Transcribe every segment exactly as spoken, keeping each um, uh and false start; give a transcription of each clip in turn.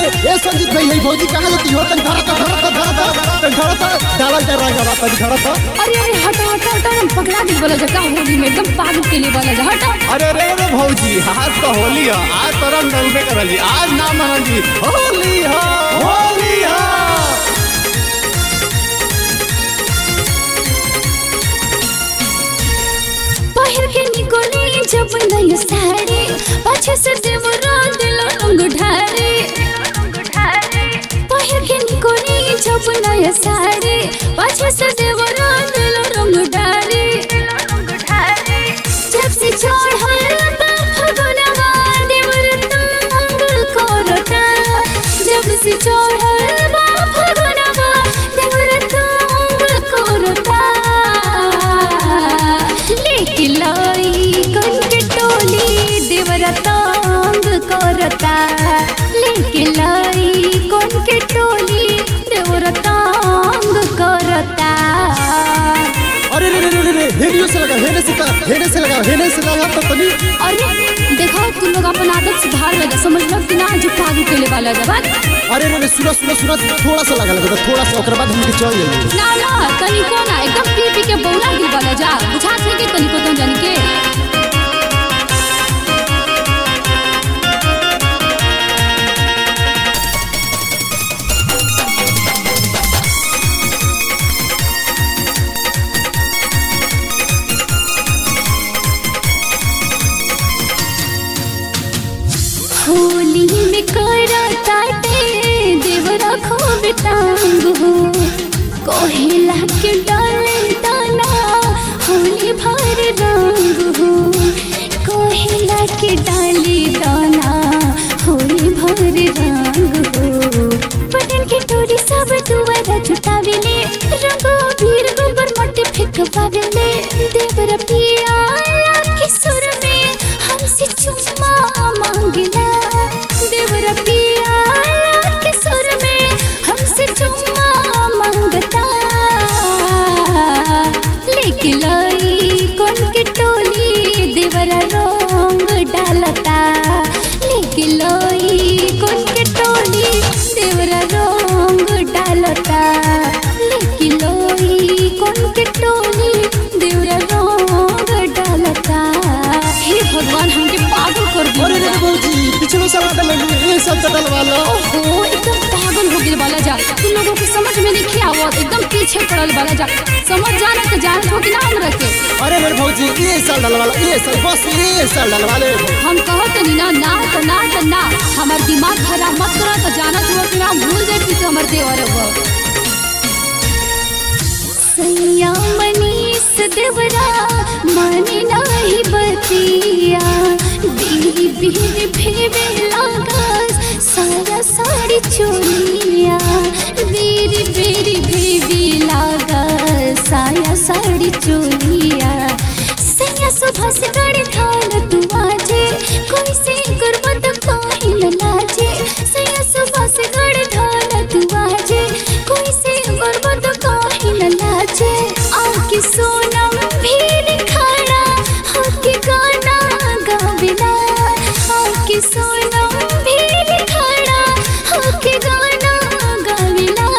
ए संजीत भाई ये भौजी कहां जाती हो? तन धरत धरत धरत तन धरत डाला जा रहा है तन धरत। अरे अरे हटो हटो हटो हम पकड़ा दी वाला जगह होली में एकदम पागल के लिए वाला जगह हटो। अरे रे रे भौजी आज तो होली है, आज तो रंग डलबे करल जी, आज ना मनल जी होली है होली है। पहिर के निकोली जब नई साड़ी पाछे से देवरा दिल रंग ढारे। पहिर के निकोली जब नई साड़ी पाछे से देवरा दिल रंग ढारे। जब से चढ़ल बा फगुनवा देवर तंग करता। जब से चढ़ल बा फगुनवा देवर तंग करता। लेके लाई कन के टोली देवरा तंग करता। लेके लाई कन के टोली देवरा तंग करता। अरे रे रे रे हेने से लगा हेने से का हेने से लगा हेने से लगा तो तनी। अरे देखो तुम लोग अपन आदत सुधार लगा, समझ लो कि ना जो पागल के लिए वाला जवान। अरे रे रे सुनो सुनो सुनो थोड़ा सा लगा लगा थोड़ा सा ओकर बाद हमके चल जाइए। ना ना तनिको ना एकदम पी पी के बौला गिर वाला जा बुझा थे के तनिको तो जान के। होली में करता ते देवरा खूब टांग हो। कोहिला के डाले दाना होली भर रंग हो। कोहिला के डाले दाना होली भर रंग हो। बटन के टोरी सब दुआरा जुटावेले रंगो भीर गोबर मट्टी फेंकवावेले। देवरा पिया के सुर में हमसे चुम्मा मांगला। देवरा पिया के सुर में हमसे चुम्मा मांगता। लेके लाई कौन के टोली देवरा रंग डालता। लेके लाई कौन के टोली देवरा रंग डालता। लेके लाई कौन के टोली देवरा रंग डालता। हे भगवान हमके पागल कर दिया। अरे रे भौजी पिछलो साल डाल ये सब डलवा लो। ओहो एकदम पागल हो गए वाला जा। तुम लोगों को समझ में नहीं आवत, एकदम पीछे पड़ल वाला जा। समझ जाना तो जान हो कि ना हम रखे। अरे मेरे भौजी ये साल डलवा लो ये साल बस ये साल डलवा ले। हम कहत नहीं ना ना तो ना तो ना हमार दिमाग खराब मत करा तो जाना तो कि ना भूल जाए कि हमर देवर हो। सैया मनीष देवरा माने नहीं बतिया। बीरी बीरी भेवे लागस सारा साड़ी चोलिया। बीरी बीरी भेवे लागस साया साड़ी चोलिया। सैया सुबह से गड़ ढाल तू आजे कोई से गुरबत काहे न लाजे। सैया सुबह से गड़ ढाल तू आजे कोई से गुरबत काहे न लाजे। आके सोनम भी खड़ा होके गाना गावेला। आके सोनम भी खड़ा होके गाना गावेला।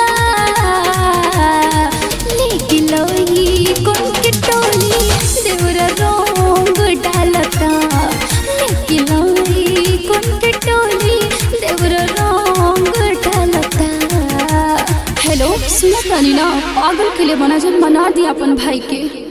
लेके लाई कौन के टोली देवरा रंग डालता। लेके लाई कौन के टोली देवरा रंग डालता। हेलो सुना तानी ना पागल के लिए बना जब मना दिया अपन भाई के।